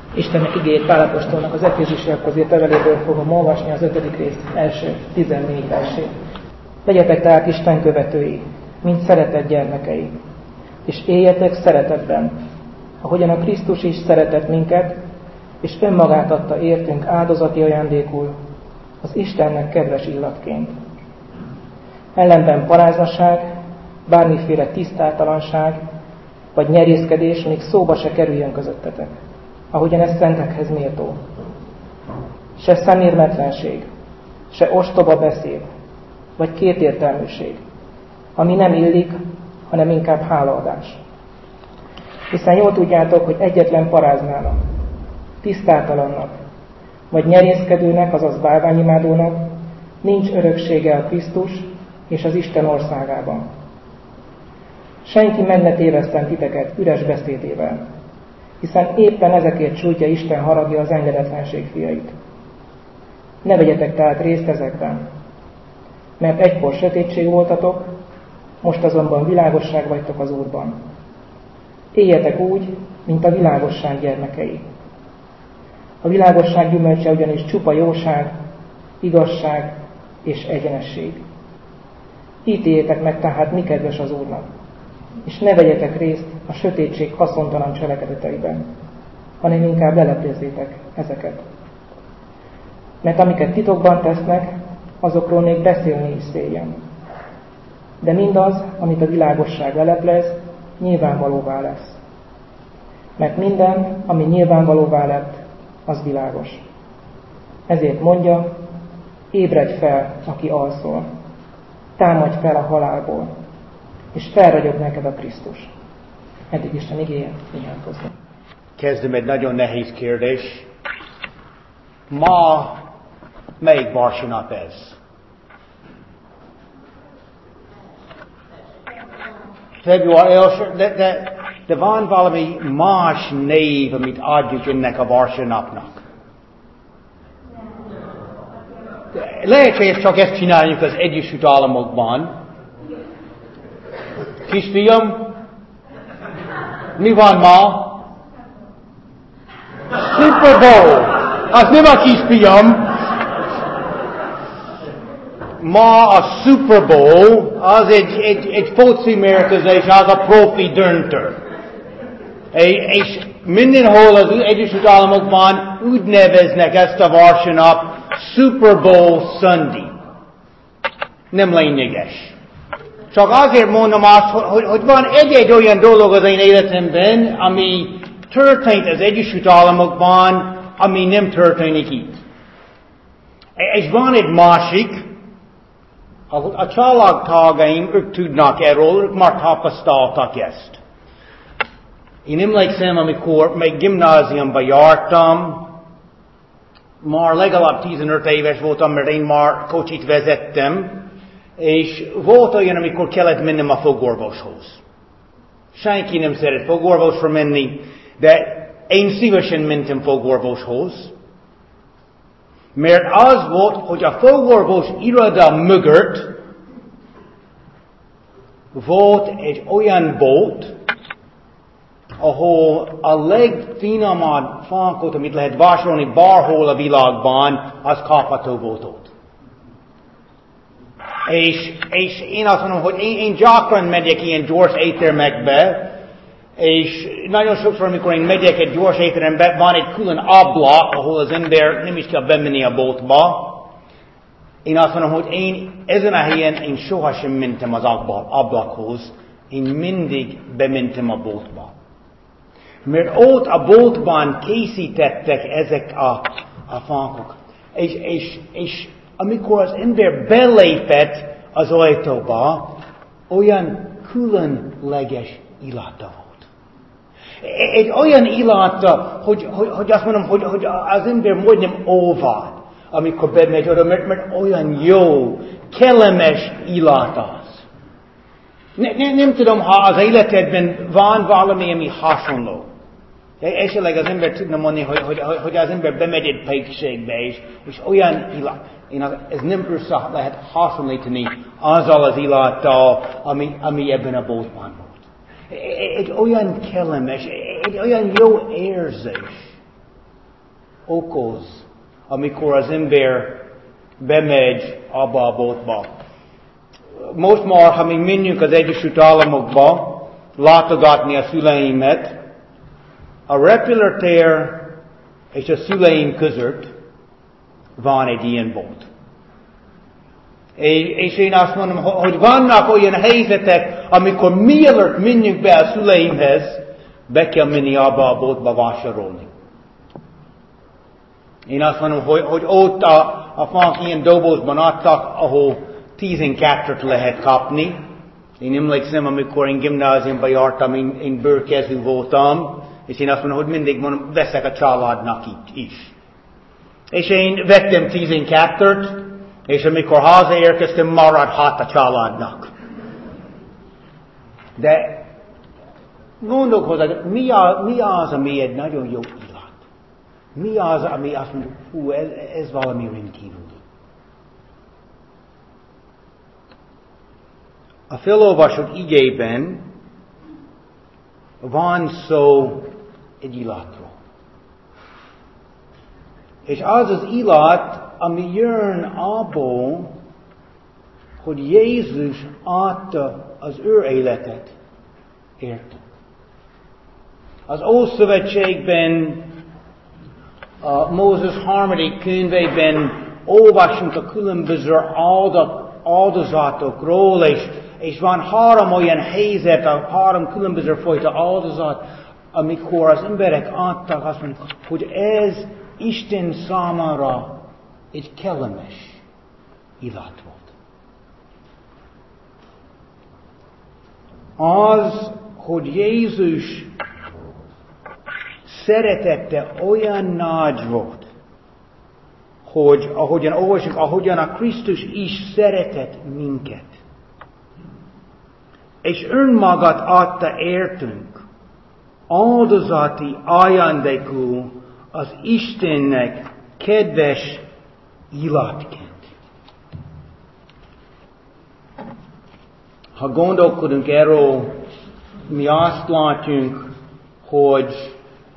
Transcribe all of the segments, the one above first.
Istennek igéjét Pál apostolnak az Efézusiakhoz írt leveléből fogom olvasni az 5. rész első 14 versét. Legyetek tehát Isten követői, mint szeretett gyermekei, és éljetek szeretetben, ahogyan a Krisztus is szeretett minket, és önmagát adta értünk áldozati ajándékul, az Istennek kedves illatként. Ellenben paráznaság, bármiféle tisztátalanság, vagy nyerészkedés még szóba se kerüljön közöttetek, ahogyan ez szentekhez méltó. Se szemérmetlenség, se ostoba beszéd, vagy kétértelműség, ami nem illik, hanem inkább hálaadás. Hiszen jól tudjátok, hogy egyetlen paráznának, tisztátalannak, vagy nyerészkedőnek, azaz bálványimádónak nincs öröksége a Krisztus és az Isten országában. Senki meg ne téveszten titeket üres beszédével, hiszen éppen ezekért sújtja Isten haragja az engedetlenség fiait. Ne vegyetek tehát részt ezekben, mert egykor sötétség voltatok, most azonban világosság vagytok az Úrban. Éljetek úgy, mint a világosság gyermekei. A világosság gyümölcse ugyanis csupa jóság, igazság és egyenesség. Ítéljétek meg tehát, mi kedves az Úrnak, és ne vegyetek részt a sötétség haszontalan cselekedeteiben, hanem inkább leleplezzétek ezeket. Mert amiket titokban tesznek, azokról még beszélni is szégyen. De mindaz, amit a világosság leleplez, nyilvánvalóvá lesz. Mert minden, ami nyilvánvalóvá lett, az világos. Ezért mondja, ébredj fel, aki alszol, támadj fel a halálból, és felragyog neked a Krisztus. Eddig Isten igéje, imádkozzunk. Kezdem egy nagyon nehéz kérdés. Ma melyik vasárnap ez? Február első, de van valami más név, amit adjuk ennek a vasárnapnak. Lehet, hogy csak ezt csináljuk az Egyesült Államokban. Kisfiam, mi van ma? Super Bowl. Az nem a kisfiam. Ma a Super Bowl, az egy foci mérkőzés, az a profi döntő. És mindenhol az Egyesült Államokban úgy neveznek ezt a vasárnap Super Bowl Sunday. Nem lényeges. Csak azért mondom azt, hogy van egy olyan dolog az én életemben, ami történt az Egyesült Államokban, ami nem történik itt. És van egy másik, a családtagaim, ők tudnak erről, ők már tapasztaltak ezt. Én emlékszem, amikor még gimnáziumba jártam, már legalább 15 éves voltam, mert én már kocsit vezettem, és volt olyan, amikor kellett mennem a fogorvoshoz. Senki nem szeret fogorvosra menni, de én szívesen mentem fogorvoshoz, mert az volt, hogy a fogorvos iroda mögött volt egy olyan bolt, ahol a legfinomabb fánkot, amit lehet vásárolni bárhol a világban, az kapható volt ott. És én azt mondom, hogy én gyakran megyek ilyen gyors éttermekbe, és nagyon sokszor, amikor én megyek egy gyors étterembe, van egy külön ablak, ahol az ember nem is kell bemenni a boltba. Én azt mondom, hogy én ezen a helyen én sohasem mentem az ablakhoz, én mindig bementem a boltba. Mert ott a boltban készítettek ezek a fánkok. És amikor az ember belépett az ajtóba, olyan különleges illata volt. Egy olyan illata, hogy azt mondom, hogy az ember majdnem óvad, amikor bemegy oda, mert olyan jó, kellemes illat az. Nem tudom, ha az életedben van valami, ami hasonló. Esetleg az ember tudna mondani, hogy az ember bemegy egy pékségbe, és olyan illat. Ez nem össze lehet hasonlítani azzal az illattal, ami ebben a boltban volt. Egy olyan kellemes, egy olyan jó érzés. okoz, amikor az ember bemegy abba a boltba. Most már, ha mi menjünk az Egyesült Államokba látogatni a szüleimet, a repülőtér és a szüleim között van egy ilyen bolt. És én azt mondom, hogy vannak olyan helyzetek, amikor mielőtt menjünk be a szüleimhez, be kell menni abba a boltba vásárolni. Én azt mondom, hogy ott a fank ilyen dobozban adtak, ahol 12-et lehet kapni. Én emlékszem, amikor én gimnáziumban jártam, én bőrkezű voltam, és én azt mondom, hogy mindig mondom, veszek a családnak is. És én vettem 12-t, és amikor hazaérkeztem, maradt 6 a családnak. De gondolkozzak, mi az, ami egy nagyon jó illat? Mi az, ami azt mondjuk, hú, ez valami rendkívüli? A felolvasott igében van szó egy illatról. És az az illat, ami jön abból, hogy Jézus adta az ő életet értünk. Az Ószövetségben, a Mózes 3. könyvében olvasunk a különböző áldozatokról, és van 3 olyan helyzet, 3 különböző fajta áldozat, amikor az emberek adtak, azt mondják, hogy ez Isten számára egy kellemes illat volt. Az, hogy Jézus szeretete olyan nagy volt, hogy ahogyan olvasunk, ahogyan a Krisztus is szeretett minket. És önmagát adta értünk, áldozati ajándékul az Istennek kedves illatként. Ha gondolkodunk erről, mi azt látjuk, hogy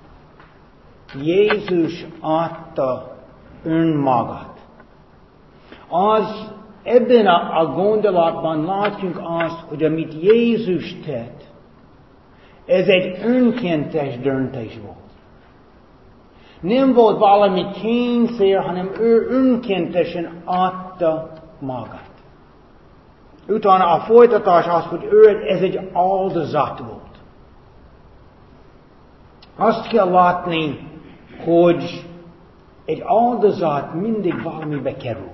Jézus adta önmagát. Ebben a gondolatban látjuk azt, hogy amit Jézus tett, ez egy önkéntes döntés volt. Nem volt valami kényszer, hanem ő önkéntesen adta magát. Utána a folytatás az, hogy ez egy áldozat volt. Azt kell látni, hogy egy áldozat mindig valamibe kerül.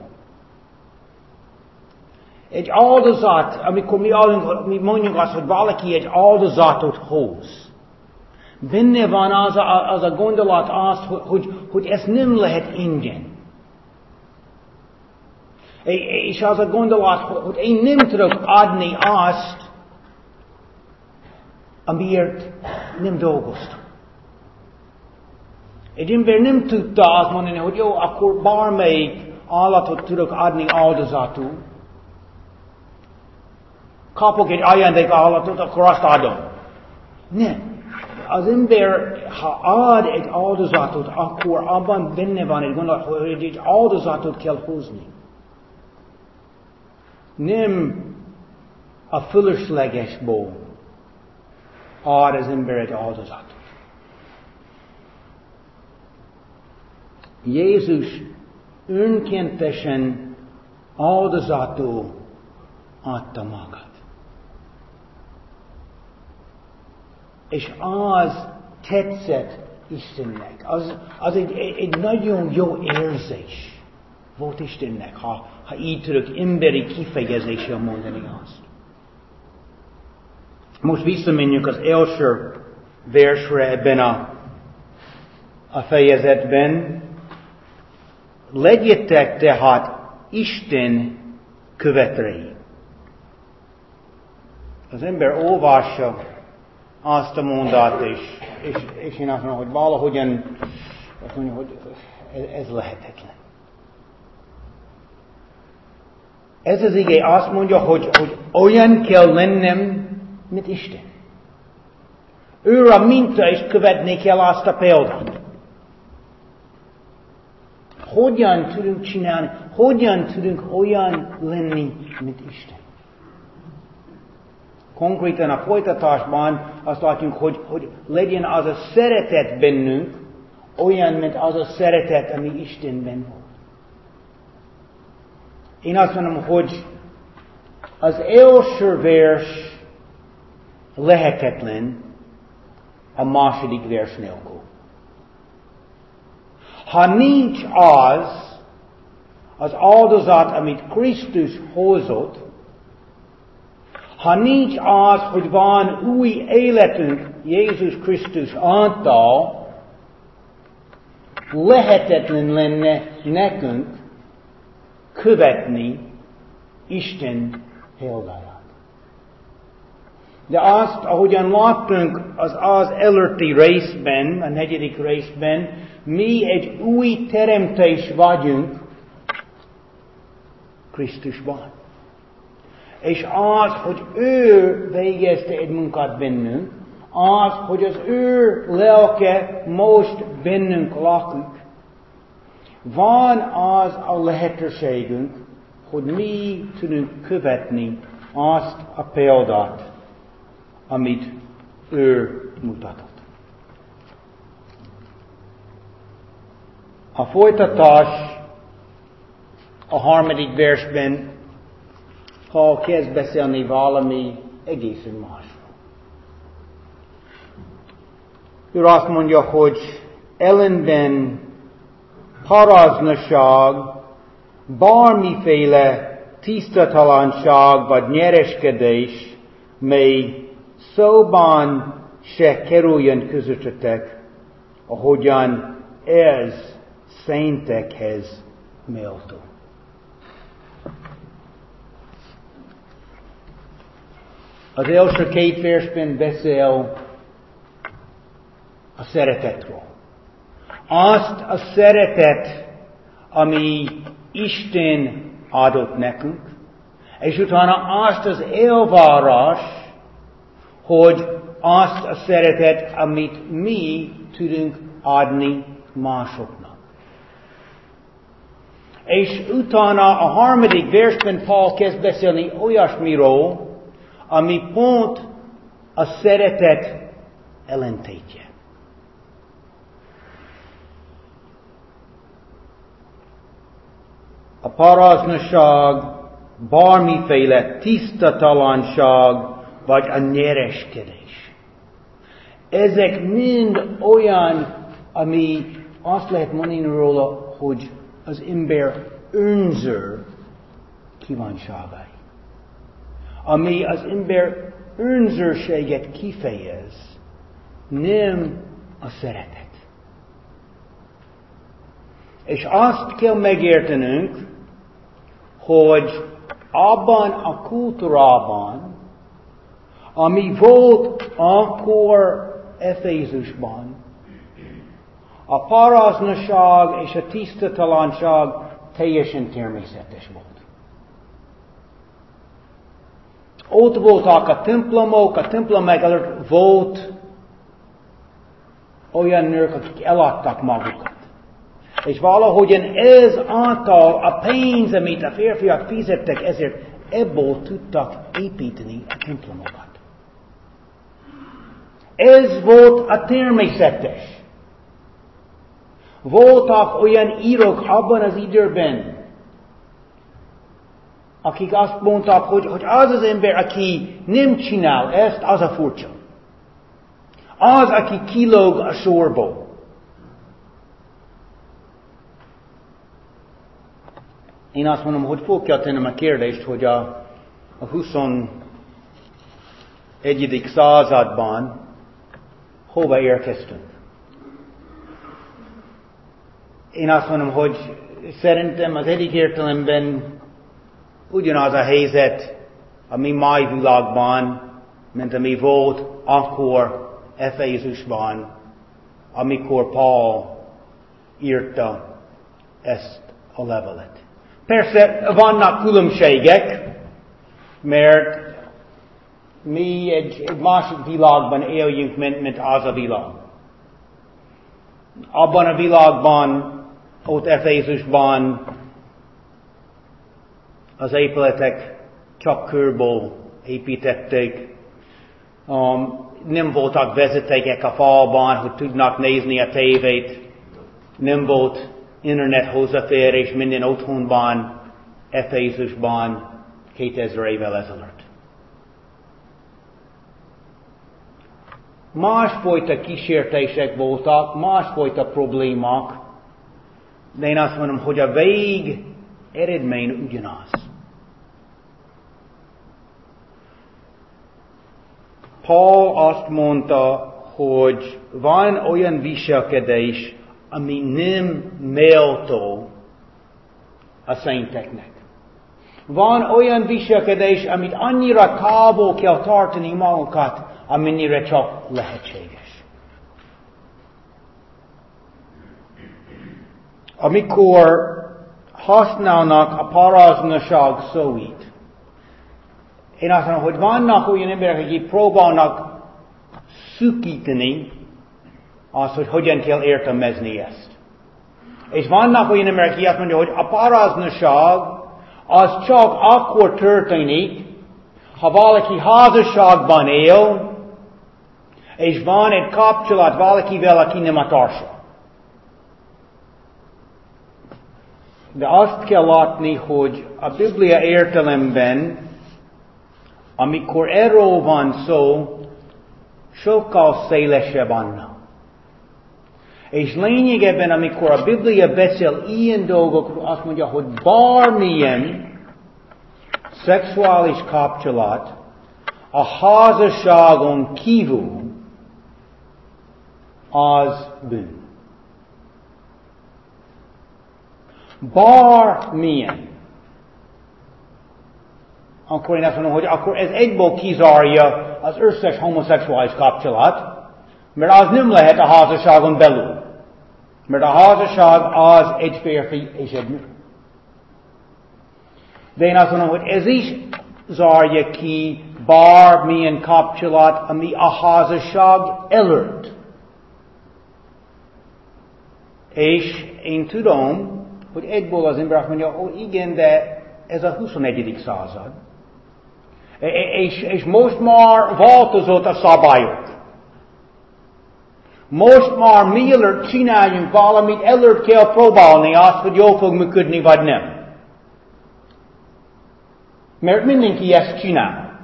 Egy áldozat, amikor mi mondjuk azt, hogy valaki egy áldozatot hoz, benne van az a gondolat az, hogy ezt nem lehet ingyen. És az a gondolat, hogy én nem tudok adni azt, amiért nem dolgoztam. Egy ember nem tudta azt mondani, hogy jó, akkor bármelyik állatot tudok adni áldozatul. Kapok egy ajándék állatot, akkor azt adom. Nem. Az ember, ha ad egy áldozatot, akkor abban benne van egy gondolat, hogy egy áldozatot kell hozni. Nem a fölöslegesból ad az ember egy áldozatot. Jézus önkéntesen áldozatul adta magát. És az tetszett Istennek. Az egy nagyon jó érzés volt Istennek, ha így tudok emberi kifejezéssel mondani azt. Most visszamenjünk az első versre ebben a fejezetben. Legyetek tehát Isten követői. Az ember olvassa azt a mondat, és én azt mondom, hogy valahogyan azt mondja, hogy ez lehetetlen. Ez az ige azt mondja, hogy olyan kell lennem, mint Isten. Ő a minta, és követni kell azt a példát. hogyan tudunk csinálni, hogyan tudunk olyan lenni, mint Isten. Konkrétan a folytatásban azt látjuk, hogy legyen az a szeretet bennünk, olyan, mint az a szeretet, ami Istenben volt. Én azt mondom, hogy az első vers lehetetlen a második vers nélkül. Ha nincs az áldozat, amit Krisztus hozott, ha nincs az, hogy van új életünk Jézus Krisztus által, lehetetlen lenne nekünk követni Isten példáját. De azt, ahogyan láttunk az előtti részben, a 4. részben, mi egy új teremtés vagyunk Krisztusban. És az, hogy ő végezte egy munkát bennünk, az, hogy az ő lelke most bennünk lakik, van az a lehetőségünk, hogy mi tudunk követni azt a példát, amit ő mutatott. A folytatás a 3. versben, ha kezd beszélni valami egészen másról. Ő azt mondja, hogy ellenben paráznaság, bármiféle tisztatalanság vagy nyereskedés, mely szóban se kerüljön közöttetek, ahogyan ez szentekhez méltó. Az első 2 versben beszél a szeretetről. Azt a szeretet, ami Isten adott nekünk, és utána azt az elvárás, hogy azt a szeretet, amit mi tudunk adni másoknak. És utána a 3. versben Paul kezd beszélni olyasmiről, ami pont a szeretet ellentétje. A paráznaság, bármiféle tisztatalanság, vagy a nyereskedés. Ezek mind olyan, ami azt lehet mondani róla, hogy az ember önző kívánságai. Ami az ember önzőséget kifejez, nem a szeretet. És azt kell megértenünk, hogy abban a kultúrában, ami volt akkor Efézusban, a paráznaság és a tisztatalanság teljesen természetes volt. Ott voltak a templomok, a templomok előtt volt olyan nők, akik eladtak magukat. És valahogyan ez által a pénz, amit a férfiak fizettek, ezért ebből tudtak építeni a templomokat. Ez volt a természetes. Voltak olyan írók abban az időben, akik azt mondták, hogy az az ember, aki nem csinál ezt, az a furcsa. Az, aki kilóg a sorból. Én azt mondom, hogy fel kell tennem a kérdést, hogy a 21. században hova érkeztünk. Én azt mondom, hogy szerintem az egyik értelemben ugyanaz a helyzet a mi mai világban, mint ami volt akkor Efézusban, amikor Paul írta ezt a levelet. Persze vannak különbségek, mert mi egy másik világban éljünk, mint az a világ. Abban a világban ott Efézusban az épületek csak körből építették. Nem voltak vezetékek a falban, hogy tudnak nézni a tévét. Nem volt internet hozzáférés minden otthonban, Efézusban 2000 évvel ezelőtt. Másfajta kísértések voltak, másfajta problémák, de én azt mondom, hogy a vég eredmény ugyanaz. Paul azt mondta, hogy van olyan viselkedés, ami nem méltó a szenteknek. Van olyan viselkedés, amit annyira távol kell tartani magukat, amennyire csak lehetséges. Amikor használnak a paraznaság szóit, én azt mondom, hogy vannak olyan emberek, akik próbálnak szűkíteni azt, hogy hogyan kell értelmezni ezt. És vannak olyan emberek, akik azt mondják, hogy a paraznaság az csak akkor történik, ha valaki házasságban él, és van egy kapcsolat valakivel, aki nem a társa. De azt kell látni, hogy a Biblia értelemben, amikor erről van szó, sokkal szélesebb annál. És lényegében, amikor a Biblia beszél ilyen dolgokról, azt mondja, hogy bármilyen szexuális kapcsolat a házasságon kívül az bűn. Bármilyen. Akkor én azt mondom, hogy akkor ez egyből kizárja az összes homoszexuális kapcsolat, mert az nem lehet a házasságon belül. Mert a házasság az egy férfi és egy nő. De én azt mondom, hogy ez is zárja ki bármilyen kapcsolat, ami a házasság előtt. És én tudom, hogy egyből az ember azt mondja, hogy igen, de ez a 21. század. És most már változott a szabályok. Most már mielőtt csináljunk valamit, előtt kell próbálni azt, hogy jól fog működni, vagy nem. Mert mindenki ezt csinál.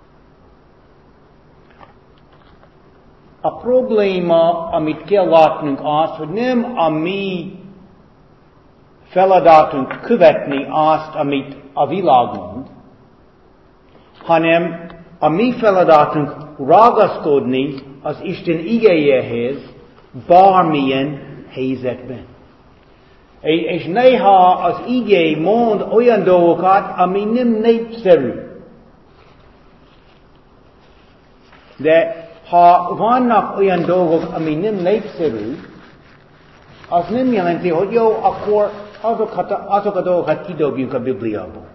A probléma, amit kell látnunk az, hogy nem a mi feladatunk követni azt, amit a világ mond, hanem a mi feladatunk ragaszkodni az Isten igéjéhez bármilyen helyzetben. És néha az igé mond olyan dolgokat, ami nem népszerű. De ha vannak olyan dolgok, ami nem népszerű, az nem jelenti, hogy jó, akkor azok a dolgokat kidobjunk a Bibliából.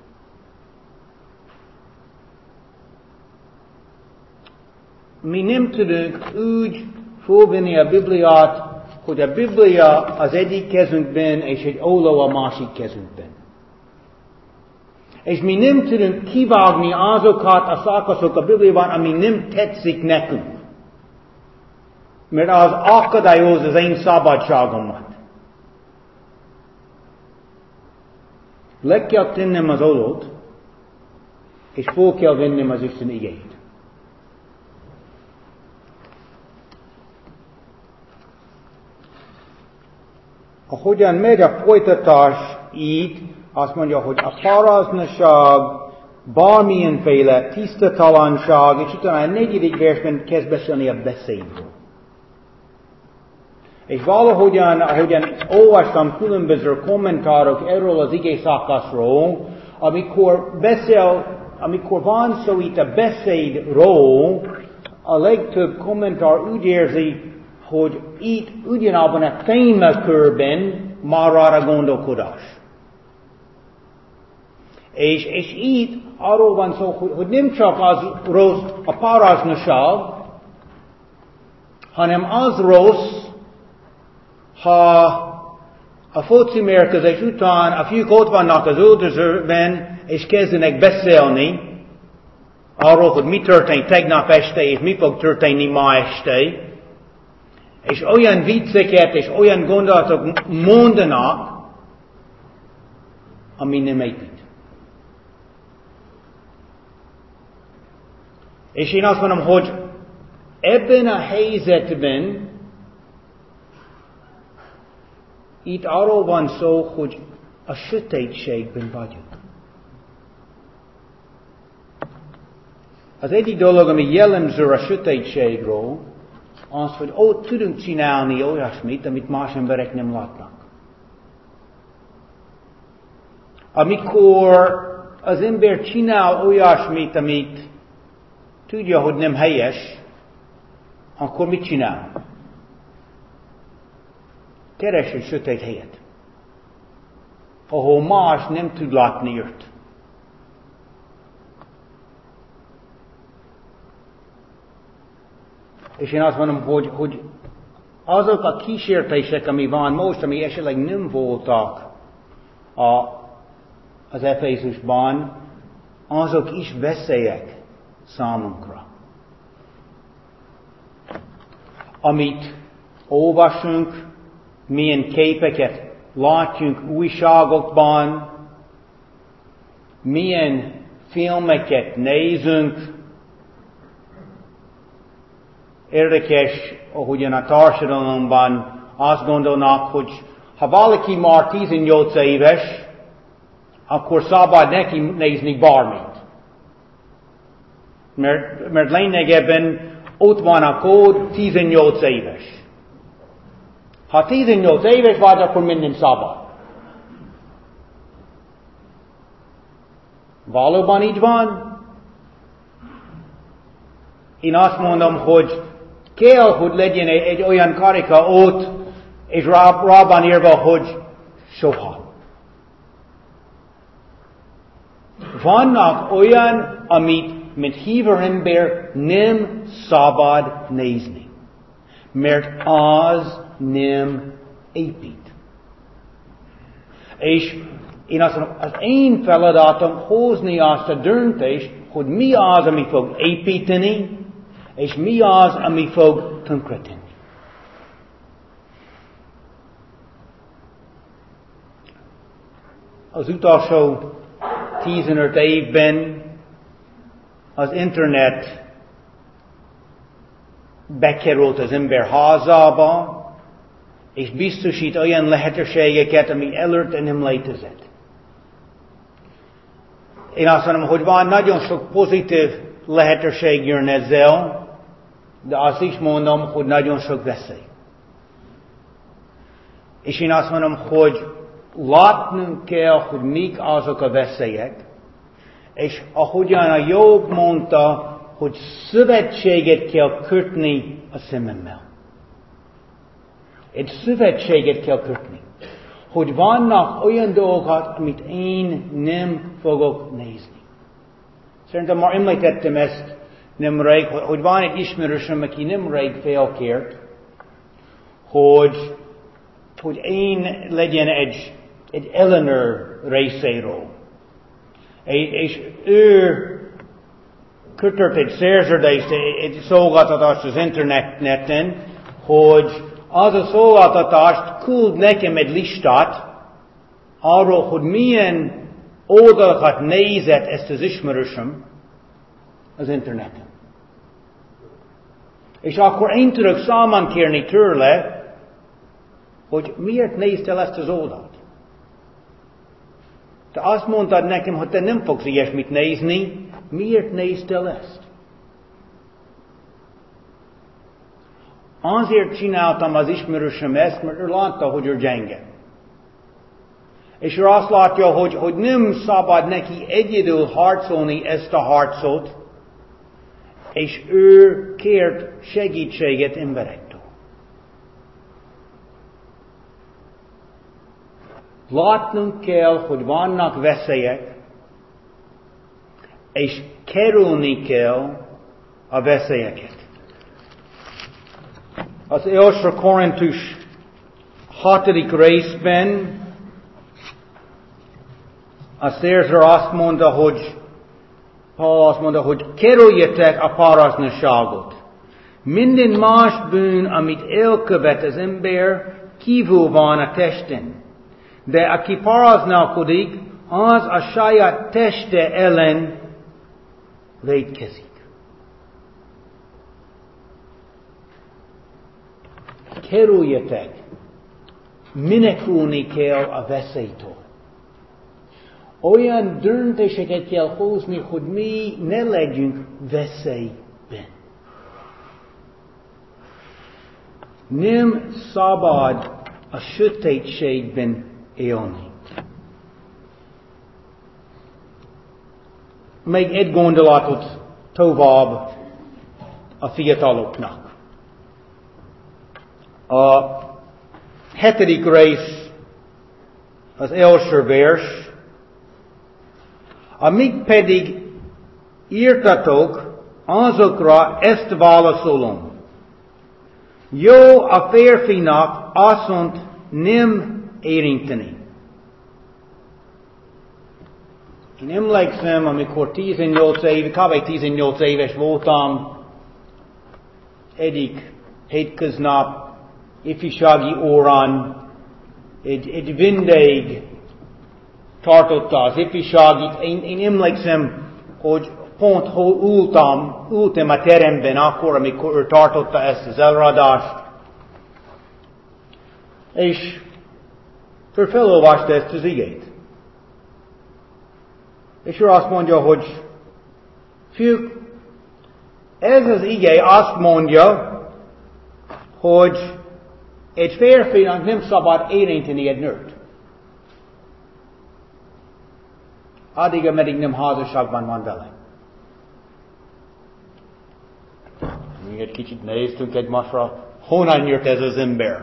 Mi nem tudunk úgy fölvenni a Bibliát, hogy a Biblia az egyik kezünkben, és egy óló a másik kezünkben. És mi nem tudunk kivágni azokat a szakaszok a Bibliában, ami nem tetszik nekünk. Mert az akadályoz az én szabadságomat. Le kell tennem az ólót, és föl kell vennem az Isten igéjét. Ahogyan megy a folytatás így, azt mondja, hogy a paraznaság, bármilyenféle tisztatalanság, és utána a 4. versben kezd beszélni a beszédről. És valahogyan, ahogyan olvastam különböző kommentárok erről az ige szakaszról, amikor van szó itt a beszédről, a legtöbb kommentár úgy érzi, hogy itt ugyanabban a témakörben már arra gondolkodás. És itt arról van szó, hogy nem csak az rossz a paraznaság, hanem az rossz, ha a foci mérkőzés után a fiúk ott vannak az öldözőben, és kezdenek beszélni arról, hogy mi történt tegnap este, és mi fog történni ma este, és olyan vicceket, és olyan gondolatok mondanak, ami nem épít. És én azt mondom, hogy ebben a helyzetben itt arról van szó, hogy a sötétségben vagyunk. Az egyik dolog, ami jellemző a sötétségről, az, hogy ott tudunk csinálni olyasmit, amit más emberek nem látnak. Amikor az ember csinál olyasmit, amit tudja, hogy nem helyes, akkor mit csinál? Keres egy sötét helyet, ahol más nem tud látni őt. És én azt mondom, hogy azok a kísértések, ami van most, ami esetleg nem voltak az Efézusban, azok is veszélyek számunkra. Amit olvasunk, milyen képeket látjunk újságokban, milyen filmeket nézünk. Érdekes, ahogyan a társadalomban azt gondolnak, hogy ha valaki már 18 éves, akkor szabad neki nézni bármit. Mert lényegében ott van a kód 18 éves. Ha 18 éves vagy, akkor minden szabad. Valóban így van? Én azt mondom, hogy kell, hogy legyen egy olyan karika ott, és rá van írva, hogy soha. Vannak olyan, amit, mint hívő ember, nem szabad nézni. Mert az nem épít. És én azt mondom, az én feladatom hozni azt a döntést, hogy mi az, ami fog építeni, és mi az, ami fog tönkretenni. Az utolsó 15 évben az internet bekerült az ember házába, és biztosít olyan lehetőségeket, ami előtte nem létezett. Én azt mondom, hogy van nagyon sok pozitív lehetőség jön ezzel, de azt is mondom, hogy nagyon sok veszély. És én azt mondom, hogy látnunk kell, hogy mik azok a veszélyek, és ahogyan a Jobb mondta, hogy szövetséget kell kötni a szememmel. Egy szövetséget kell kötni. Hogy vannak olyan dolgok, amit én nem fogok nézni. Szerintem már említettem ezt nemrég, hogy van egy ismerősöm, aki nemrég felkért, hogy én legyen egy ellenőr részéről. És ő kötött egy szerződést, egy szolgáltatást az interneten, hogy az a szolgáltatást küld nekem egy listát arról, hogy milyen oldalakat nézett ezt az ismerősöm az interneten. És akkor én tudok számon kérni tőle, hogy miért néztél ezt az oldalt. Te azt mondtad nekem, hogy te nem fogsz ilyesmit nézni, miért néztél ezt? Azért csináltam az ismerősöm ezt, mert ő látta, hogy ő gyenge. És ő azt látja, hogy nem szabad neki egyedül harcolni ezt a harcot, és ő kért segítséget emberektől. Látnunk kell, hogy vannak veszélyek, és kerülni kell a veszélyeket. Az első Korintus 6. részben a szerző azt mondta, hogy Paul azt mondta, hogy kerüljetek a parazsnaságot. Minden más bűn, amit elkövet az ember, kívül van a testen. De aki paraználkodik, az a saját teste ellen vétkezik. Kerüljetek, menekülni kell a veszélytől. Olyan döntéseket kell hozni, hogy mi ne legyünk veszélyben. Nem szabad a sötétségben élni. Még egy gondolatot tovább a fiataloknak. A 7. rész, az első vers, amíg pedig írtatok, azokra ezt válaszolom. Jó a férfinak asszonyt nem érinteni. Én emlékszem, amikor 18 éves voltam, egyik hétköznap ifjúsági órán egy vendég tartotta az ifjúságit. Én emlékszem, hogy pont hol ültem a teremben akkor, amikor ő tartotta ezt az előadást. És ő felolvasta ezt az igét. És ő azt mondja, hogy fiúk, ez az ige azt mondja, hogy egy férfinak nem szabad érinteni egy nőt. Addig, ameddig nem házasságban van vele. Mi egy kicsit néztünk egymásra, honnan jött ez az ember?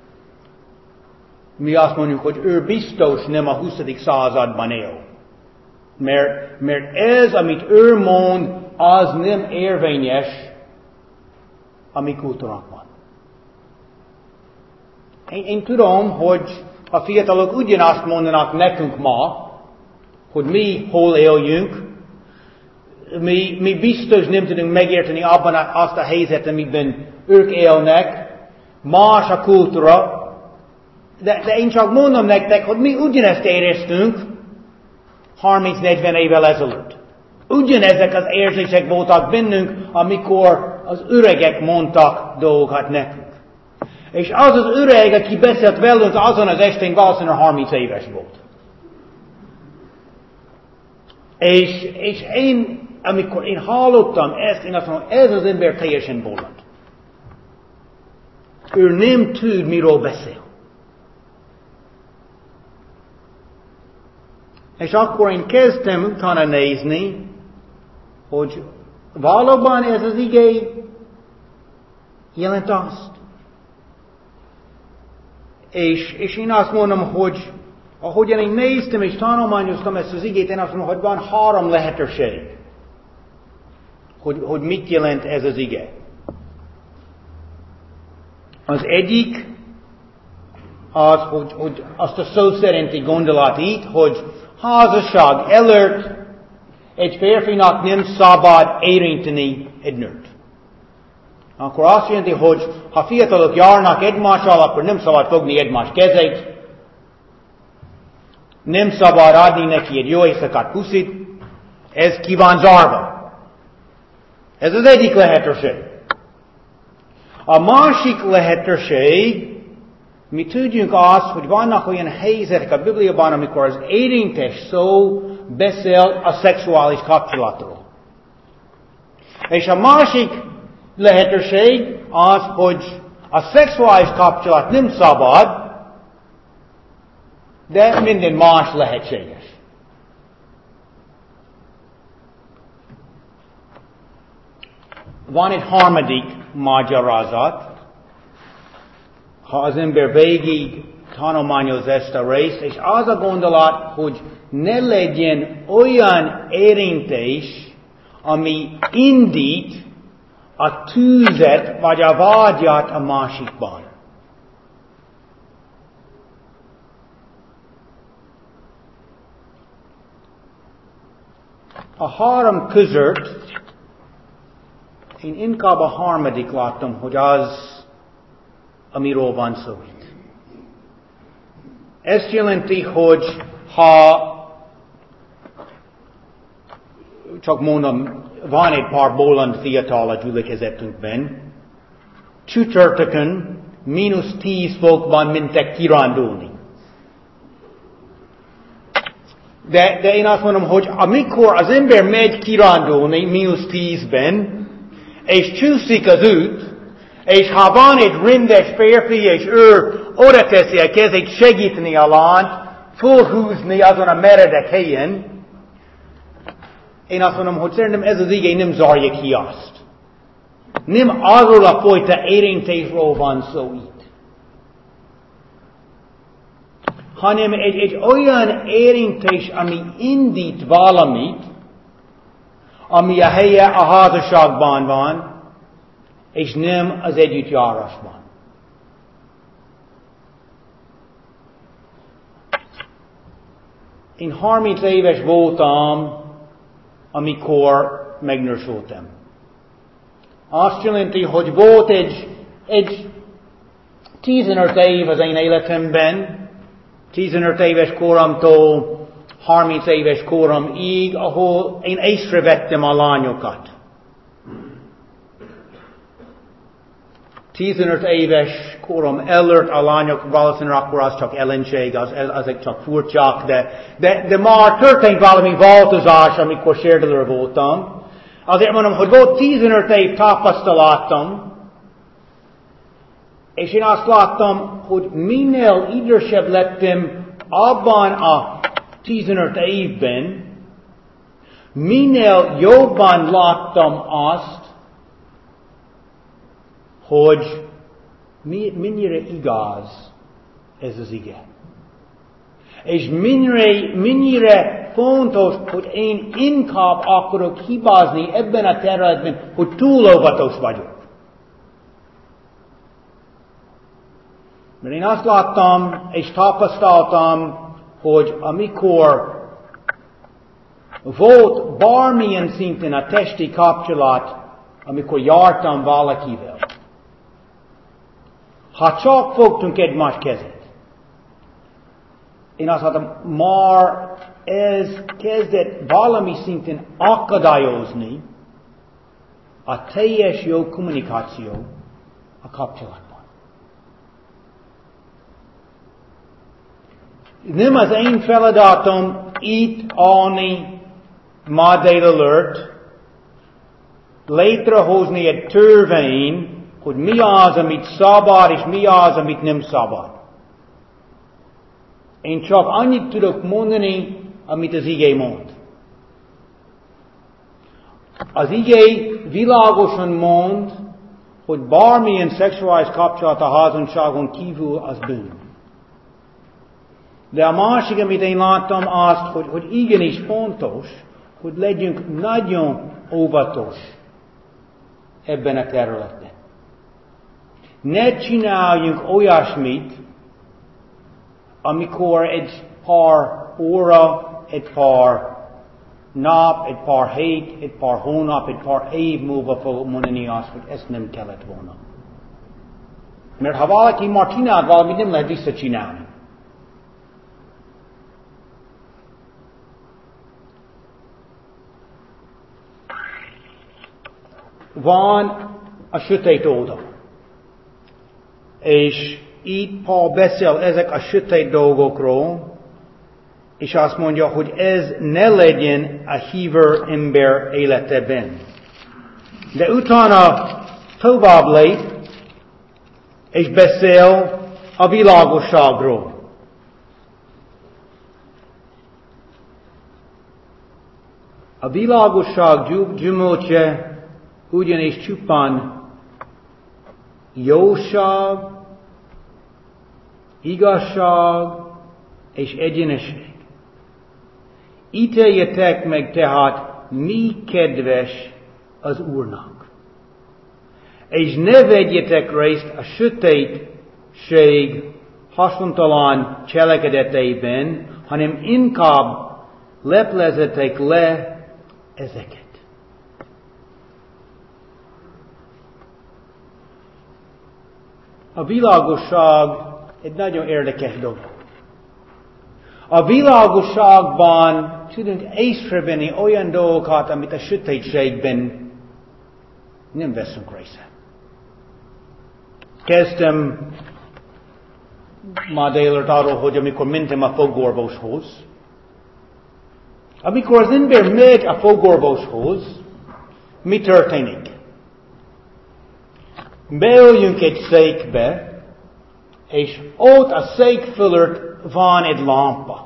Mi azt mondjuk, hogy ő biztos nem a 20. században él. Mert ez, amit ő mond, az nem érvényes a mi kultúránkban. Én tudom, hogy a fiatalok ugyanazt mondanak nekünk ma, hogy mi hol éljünk, mi biztos nem tudunk megérteni abban azt a helyzetet, amiben ők élnek, más a kultúra, de én csak mondom nektek, hogy mi ugyanezt éreztünk 30-40 évvel ezelőtt. Ugyanezek az érzések voltak bennünk, amikor az öregek mondtak dolgokat nekünk. És az az öreg, aki beszélt velünk azon az estén, valószínűleg 30 éves volt. És én, amikor én hallottam ezt, én azt mondom, ez az ember teljesen bolond. Ő nem tud, miről beszél. És akkor én kezdtem utána nézni, hogy valóban ez az ige jelent azt. És én azt mondom, hogy ahogyan én néztem és tanulmányoztam ezt az igét, én azt mondom, hogy van 3 lehetőség, hogy mit jelent ez az ige. Az egyik, az, hogy azt a szó szerinti gondolat itt, hogy házasság előtt egy férfinak nem szabad érinteni egy nőt. Akkor azt jelenti, hogy ha fiatalok járnak egymással, akkor nem szabad fogni egymás kezét, nem szabad adni neki egy jó éjszakát puszit, ez ki van zárva. Ez az egyik lehetőség. A másik lehetőség, mi tudjunk azt, hogy vannak olyan helyzetek a Bibliában, amikor az érintés szó beszél a szexuális kapcsolatról. És a másik lehetőség az, hogy a szexuális kapcsolat nem szabad, de minden más lehetséges. Van egy harmadik magyarázat, ha az ember végig tanulmányoz ezt a részt, és az a gondolat, hogy ne legyen olyan érintés, ami indít a tűzet vagy a vágyat a másikban. a három között én inkább a harmadik látom, hogy az, amiről van szó itt. Ezt jelenti, hogy ha, csak mondom, van egy pár bolond fiatal a gyülekezetünkben, csütörtökön -10 fokban mentek kirándulni. De én azt mondom, hogy amikor az ember megy kirándulni -10-ben, és csúszik az út, és ha van egy rendes férfi, és ő oda teszi a kezét segíteni a lányt, fölhúzni azon a meredek helyen, én azt mondom, hogy szerintem ez az ige nem zárja ki azt. Nem arról a fajta érintésről van szó itt, hanem egy olyan érintés, ami indít valamit, ami a helye a házasságban van, és nem az együttjárásban. Én 30 éves voltam, amikor megnősültem. Azt jelenti, hogy volt egy 15 év az én életemben, 15 éves koromtól 30 éves koromig, ahol én észrevettem a lányokat. 15 éves korom előtt a lányok valószínűleg akkor az csak ellenség, azok csak furcsák, de már történt valami változás, amikor sérdelő voltam. Azért mondom, hogy volt 15 év tapasztalatom, és én azt láttam, hogy minél idősebb lettem abban a 15 évben, minél jobban láttam azt, hogy mennyire igaz ez az ige. És mennyire fontos, hogy én inkább akarok hibázni ebben a területben, hogy túl óvatos vagyok. Mert én azt láttam és tapasztaltam, hogy amikor volt bármilyen szinten a testi kapcsolat, amikor jártam valakivel, ha csak fogtunk egymás kezét, én azt mondtam, már ez kezdett valami szinten akadályozni a teljes jó kommunikáció a kapcsolatban. Nem az én feladatom itt állni ma délelőtt, létrehozni egy törvény, hogy mi az, amit szabad, és mi az, amit nem szabad. Én csak annyit tudok mondani, amit az ige mond. Az ige világosan mond, hogy bármilyen szexuális kapcsolat a házasságon kívül az bűn. De a másik, amit én láttam azt, hogy igenis fontos, hogy legyünk nagyon óvatos ebben a területen. Ne csináljunk olyasmit, amikor egy pár óra, egy pár nap, egy pár hét, egy pár hónap, egy pár év múlva fogok mondani azt, hogy ezt nem kellett volna. Mert ha valaki már csinált valamit, nem lehet visszacsinálni. Van a sötét oldal. És itt Paul beszél ezek a sötét dolgokról, és azt mondja, hogy ez ne legyen a hívő ember életében. De utána tovább lép, és beszél a világosságról. A világosság gyümölcse ugyanis csupán jóság, igazság és egyenesség. Ítéljetek meg tehát, mi kedves az Úrnak. És ne vegyetek részt a sötétség haszontalan cselekedeteiben, hanem inkább leplezetek le ezeket. A világosság egy nagyon érdekes dolog. A világosságban tudunk észrevenni olyan dolgokat, amit a sötétségben nem veszünk részt. Kezdtem ma délelőtt arról, hogy amikor mentem a fogorvoshoz, amikor az ember megy a fogorvoshoz, mi történik? Beüljünk egy székbe, és ott a szék fölött van egy lámpa,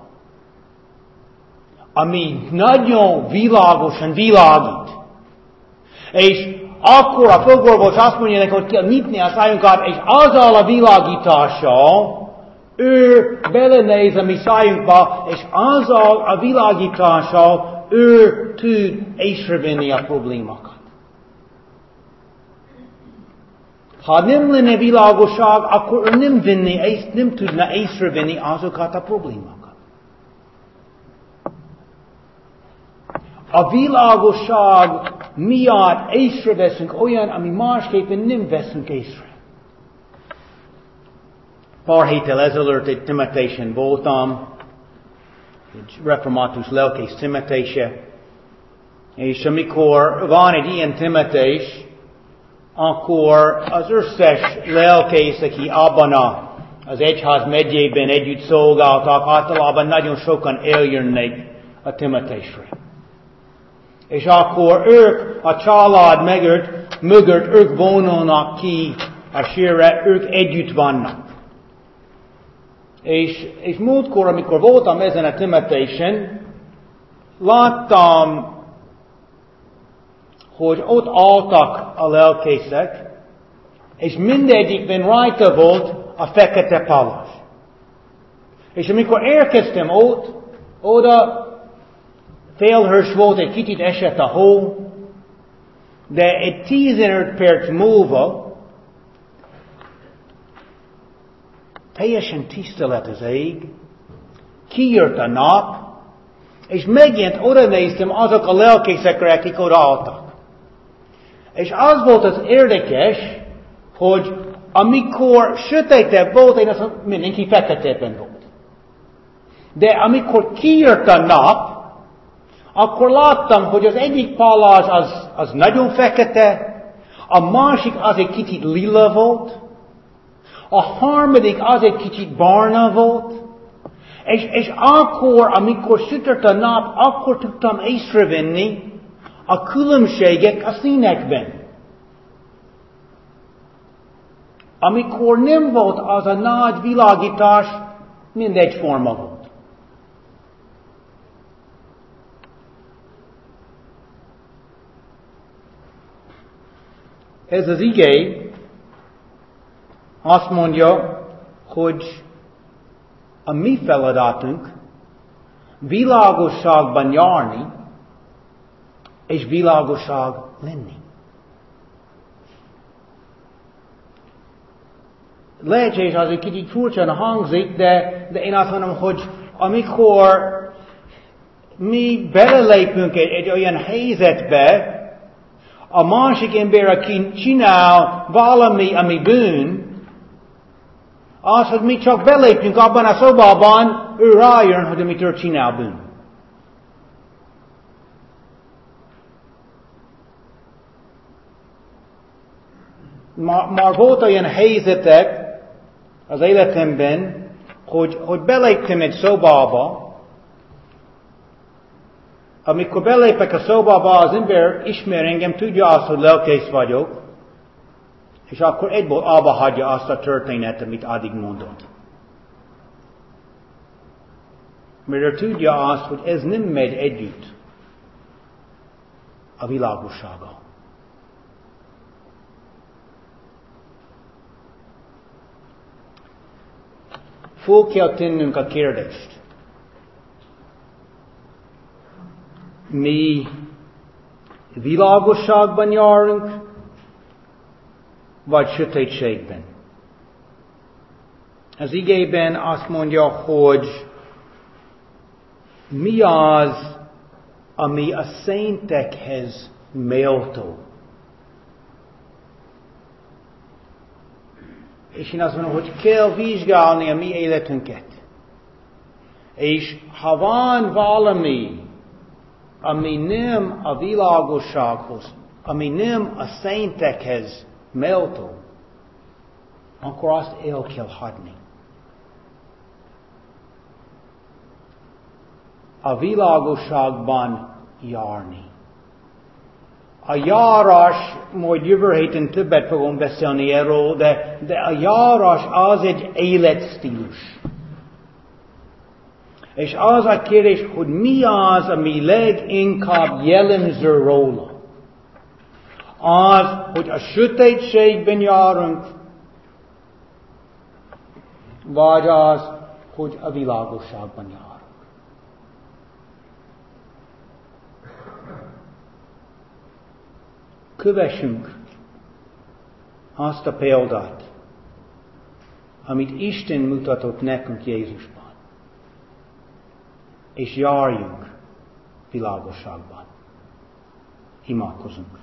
ami nagyon világosan világít. És akkor a fogorvos azt mondja neki, hogy kell nyitni a szájunkat, és azzal a világítással ő belenéz a mi szájunkba, és azzal a világítással ő tud észrevenni a problémákat. Ha nem lenne világosság, akkor ő nem tudna észrevenni azokat a problémákat. A világosság miatt észreveszünk olyan, ami másképpen nem veszünk észre. Pár héttel ezelőtt egy temetésen voltam, egy református lelkész temetése, és amikor van egy ilyen temetés, akkor az összes lelkész, aki abban az egyház megyében együtt szolgáltak, általában nagyon sokan eljönnek a temetésre. És akkor ők a család mögött ők vonulnak ki a sírre, ők együtt vannak. És múltkor, amikor voltam ezen a temetésen, láttam, hogy ott álltak a lelkészek, és mindegyikben rajta volt a fekete palas. És amikor érkeztem oda félhős volt, egy kicsit esett a hó, de egy 15 perc múlva teljesen tiszta lett az ég, kijött a nap, és megint oda néztem azok a lelkészekre, akik oda álltak. És az volt az érdekes, hogy amikor sötétebb volt, én azt mondom, mindenki feketében volt. De amikor kijött a nap, akkor láttam, hogy az egyik pallás az nagyon fekete, a másik az egy kicsit lila volt, a harmadik az egy kicsit barna volt, és akkor, amikor sütött a nap, akkor tudtam észrevenni a különbségek a színekben. Amikor nem volt az a nagy világítás, mindegyforma volt. Ez az ige azt mondja, hogy a mi feladatunk világosságban járni, és világosság lenni. Lehetséges, az egy kicsit furcsán hangzik, de én azt mondom, hogy amikor mi belelépünk egy olyan helyzetbe, a másik ember, aki csinál valami, ami bűn, az, hogy mi csak belépünk abban a szobában, ő rájön, hogy amit ő csinál bűn. Már volt olyan helyzetek az életemben, hogy beléptem egy szobába, amikor belépek a szobába, az ember ismer engem, tudja azt, hogy lelkész vagyok, és akkor egyből abba hagyja azt a történetet, amit addig mondott. Mert ő tudja azt, hogy ez nem megy együtt a világossággal. Föl kell tennünk a kérdést. Mi világosságban járunk, vagy sötétségben? Az igében azt mondja, hogy mi az, ami a szentekhez méltó. És én azt mondom, hogy kell vizsgálni a mi életünket. És ha van valami, ami nem a világossághoz, ami nem a szentekhez méltó, akkor azt el kell hagyni. A világosságban járni. A járás, majd jövő héten többet fogom beszélni erről, de a járás az egy életstílus. És az a kérdés, hogy mi az, ami leginkább jellemző róla. Az, hogy a sötétségben járunk, vagy az, hogy a világosságban járunk. Kövessünk azt a példát, amit Isten mutatott nekünk Jézusban. És járjunk világosságban. Imádkozunk.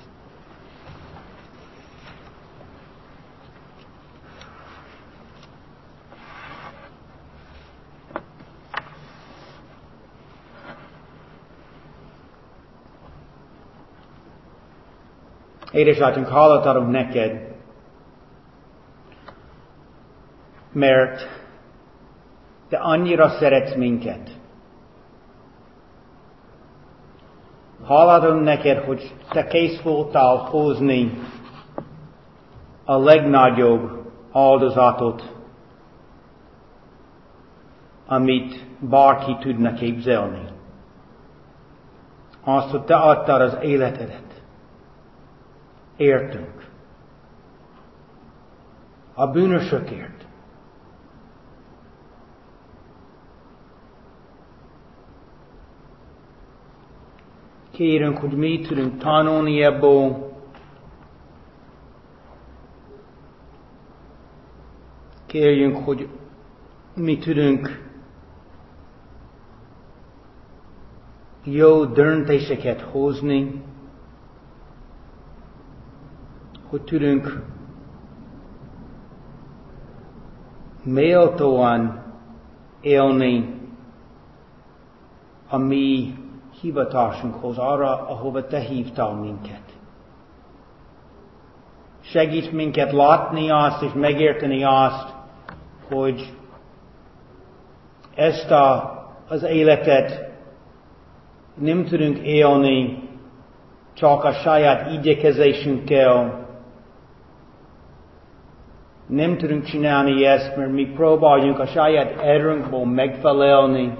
Édesatyánk, hálát adunk neked, mert te annyira szeretsz minket. Hálát adunk neked, hogy te kész voltál hozni a legnagyobb áldozatot, amit bárki tudna képzelni. Azt, hogy te adtad az életedet. Értünk. A bűnösökért. Kérünk, hogy mi tudunk tanulni ebből. Kérjünk, hogy mi tudunk jó döntéseket hozni, hogy tudunk méltóan élni a mi hivatásunkhoz, arra, ahova te hívtál minket. Segíts minket látni azt és megérteni azt, hogy ezt az életet nem tudunk élni csak a saját igyekezésünkkel. Nem tudunk csinálni ezt, mert mi próbáljunk a saját erőnkból megfelelni,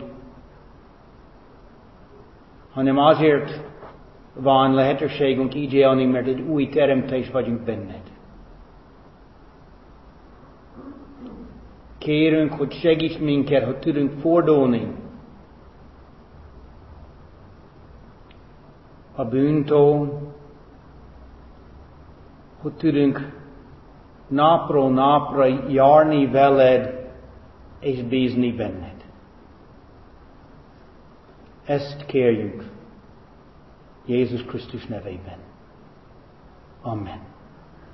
hanem azért van lehetőségünk így élni, mert egy új teremtés vagyunk benned. Kérünk, hogy segíts minket, hogy tudunk fordulni a bűntől, hogy tudunk napról napra járni veled és bízni benned. Ezt kérjük Jézus Krisztus nevében. Amen.